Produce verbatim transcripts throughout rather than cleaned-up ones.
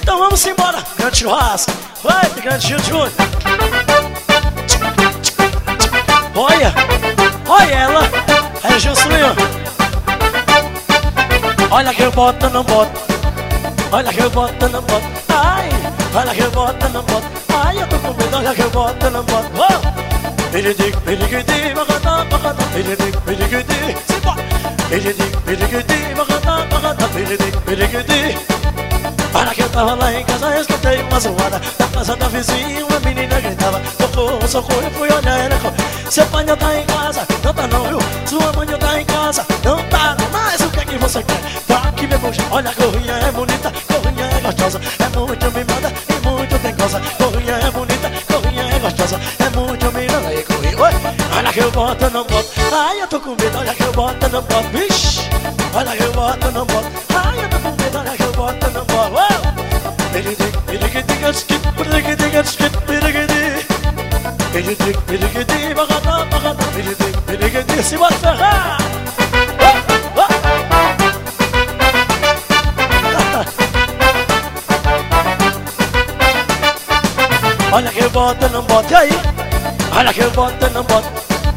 Então vamos embora, grande churrasco. Vai, grande Gil Júnior. Olha, olha ela. É Gilson Leão. Olha que eu boto, não boto. Olha que eu boto, não boto. Ai, olha que eu boto, não boto. Ai, eu tô com medo, olha que eu boto, não boto. Oh! Ele diz, ele diz, bacana, bacana. Ele diz, ele diz, simbora. Ele diz, ele diz, bacana, bacana. Ele diz, ele diz. Para que eu tava lá em casa, eu escutei uma zoada da casa da vizinha, uma menina gritava: socorro, socorro, eu fui olhar, ela correu. Seu pai não tá em casa, não tá não, viu? Sua mãe não tá em casa, não tá não. Mas o que é que você quer? Pra que me puxa? Olha, a corrinha é bonita, corrinha é gostosa, é muito mimada e muito dengosa. Corrinha é bonita, corrinha é gostosa, é muito mimada e corrinha. Olha que eu boto, não boto. Ai, eu tô com medo, olha que eu boto, não boto. Vixe, olha que eu boto, não boto. Ai, eu tô com medo, olha que eu boto, não boto. Ele diz, ele que diga skip, ele diga skip, ele que diz. Ele diz, ele que diz, bacana, bacana. Ele diz, ele que diz, se bota ferrar. Olha que eu boto, não boto, e aí? Olha que eu boto, não boto.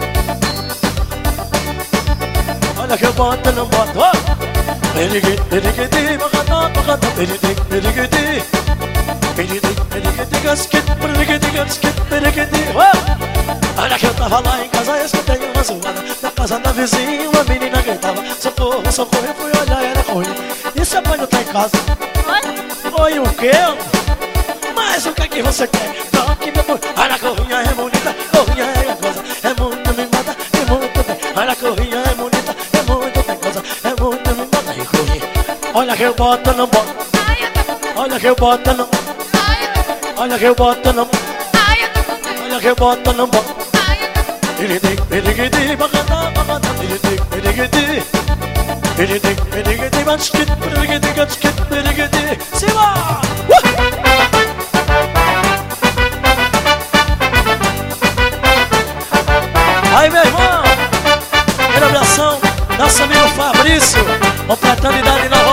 Olha que eu boto, não boto. Oh! Ele diz, ele que diz, bacana, bacana. Ele diz, ele que diz. Ele diz, ele que diz, skip, ele que diz, skip, ele que diz. Oh! Olha que eu tava lá em casa, eu escutei uma zoada na casa da vizinha, uma menina gritava: socorro, socorro, eu fui olhar, ela correu. E seu pai não tá em casa? Oi? Oi, o quê? Mas o que é que você quer? Toque meu boi. Olha, a corrinha é bonita, corrinha é gostosa, é muito mimada e muito bem. Olha, a corrinha é bonita, é muito bem gostosa, é muito mimada e corrinha. Olha que eu boto, não boto. Olha que eu boto, não. Olha que eu boto, não. Olha que eu boto, não boto. Ele diz, ele que diz, bacana, bacana. Ele diz, ele que diz. Ele diz, ele que diz, mas que, ele que diz, que, ele que diz. Simbora! Aí, meu irmão, aquele abração, nosso amigo Fabrício, completando idade nova.